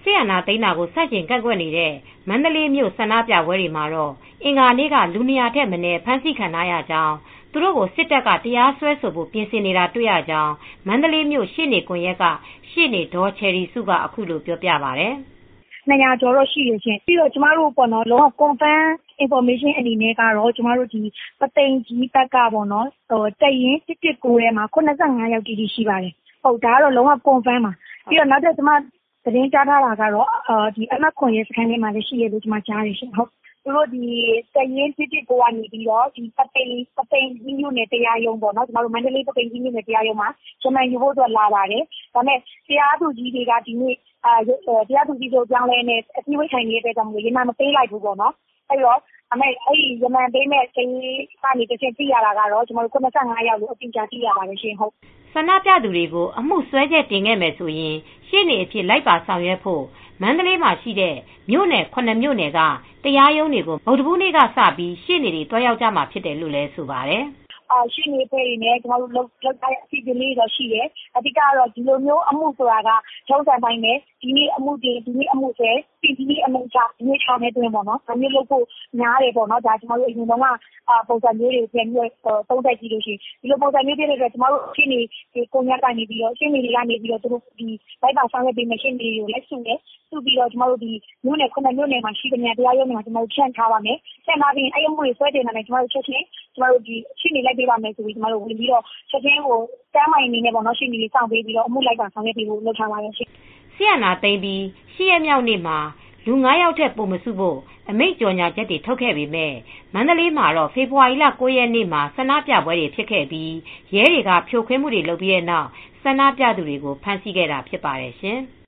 စစ်အာဏာသိမ်းတာကိုဆန့်ကျင်ကန့်ကွက်နေတဲ့မန္တလေးမြို့ဆန္ဒပြပွဲတွေမှာတော့အင်္ဂါနေ့ကလူ200ထက်မနည်းဖမ်းဆီးခံထားရကြောင်းသူတို့ကိုစစ်တပ်ကတရားစွဲဆိုဖို့ပြင်ဆင်နေတာတွေ့ရကြောင်းမန္တလေးမြို့ရှေ့နေကွန်ရက်ကရှေ့နေဒေါ်ချယ်ရီစုကအခုလိုပြောပြပါတယ် 200ကျော်တော့ရှိရရှင်ပြီးတော့ကျမတို့ပေါ့နော်လုံးဝ confirm information အနေနဲ့ကတော့ကျမတို့ဒီပသိမ်ကြီးဘက်ကပေါ့နော်တက်ရင်119ထဲမှာ85ယောက်တိတိရှိပါတယ်ဟုတ်ဒါကတော့လုံးဝ confirm ပါပြီးတော့နောက်ထပ်ကျမသတင်းကြားထားတာကတော့ဒီအမတ်ခွန်ရဲစခန်းထဲမှာလည်းရှိရလို့ကျမကြားရရှင်ဟုတ်သူတို့ဒီတက်ရင်119ကနေပြီးတော့ဒီပသိမ်ကြီးမြို့နယ်တရားရုံးပေါ့နော်ကျမတို့မန္တလေးပသိမ်ကြီးမြို့နယ်တရားရုံးမှာဂျမန်ယူဖို့အတွက်လာပါတယ်ဒါပေမဲ့တရားသူကြီးတွေကဒီနေ့တရားသူကြီးတို့ပြောင်းလဲနေအစည်းအဝေးထိုင်နေတဲ့အတွက်ကြောင့်ရမပေးလိုက်ဘူးပေါ့နော်အဲ့တော့အဲ့ရမန်ပေးမဲ့စိတ်ကနေတစ်ချက်သိရတာကတော့ကျွန်တော်တို့85ယောက်လို့အပြင်ကြားသိရပါတယ်ရှင်ဟုတ်ဆန္ဒပြသူတွေကိုအမှုစွဲချက်တင်ခဲ့မယ်ဆိုရင်ရှေ့နေအဖြစ်လိုက်ပါဆောင်ရွက်ဖို့မန္တလေးမှာရှိတဲ့မြို့နယ်9မြို့နယ်ကတရားရုံးတွေကိုဗုဒ္ဓဘူးနေ့ကစပြီးရှေ့နေတွေတွားရောက်ကြမှာဖြစ်တယ်လို့လည်းဆိုပါတယ်ရှိနေဖေးတွေနဲ့ကျွန်တော်တို့လောက်တဲ့အစီအစဉ်လေးတော့ရှိတယ်။အဓိကတော့ဒီလိုမျိုးအမှုဆိုတာကထုံးစံတိုင်းနဲ့ဒီနေ့အမှုတွေဒီနေ့အမှုတွေဒီနေ့အမှုချဒီနေ့ချနေတွင်ပေါ့နော်။ဒါမျိုးလုပ်ဖို့များတယ်ပေါ့နော်။ဒါကျွန်တော်တို့အရင်တော့ပုံစံမျိုးတွေပြန်ပြီးသုံးသပ်ကြည့်လို့ရှိရင်ဒီလိုပုံစံမျိုးတွေတဲ့အတွက်ကျွန်တော်တို့ရှင်းနေဒီကိုညက်ကနေပြီးတော့ရှင်းနေတွေကနေပြီးတော့သူတို့ဒီလိုက်ပါဆောင်ရွက်ပေးမယ့်ရှင်းနေတွေကိုလက်စုတယ်။စုပြီးတော့ကျွန်တော်တို့ဒီမြို့နယ်9မြို့နယ်မှာရှိတဲ့တရားရုံးတွေမှာကျွန်တော်တို့ဖြန့်ထားပါမယ်။ဖြန့်ထားပြီးအဲ့အမှုတွေဆွဲတင်နေတယ်ကျွန်တော်တို့ချက်ချင်းကျွန်တော်တို့ဒီရှင်းနေလိုက်ပေးပါမယ်ဆိုပြီးကျွန်တော်တို့ဝင်ပြီးတော့ချက်ချင်းကိုတမ်းမိုင်အနေနဲ့ပေါ့နော်ရှင်းနေလေးစောင့်ပေးပြီးတော့အမှုလိုက်ပါဆောင်ရွက်ပေးဖို့လုပ်ထားပါတယ်ရှင်းဆီယနာသိမ့်ပြီး10ရက်မြောက်နေ့မှာလူ9ယောက်ထက်ပိုမစုဖို့အမိန့်ကြော်ညာချက်တွေထုတ်ခဲ့ပေမဲ့မန္တလေးမှာတော့ဖေဖော်ဝါရီလ9ရက်နေ့မှာဆန္ဒပြပွဲတွေဖြစ်ခဲ့ပြီးရဲတွေကဖြိုခွင်းမှုတွေလုပ်ပြီးတဲ့နောက်ဆန္ဒပြသူတွေကိုဖမ်းဆီးခဲ့တာဖြစ်ပါတယ်ရှင်။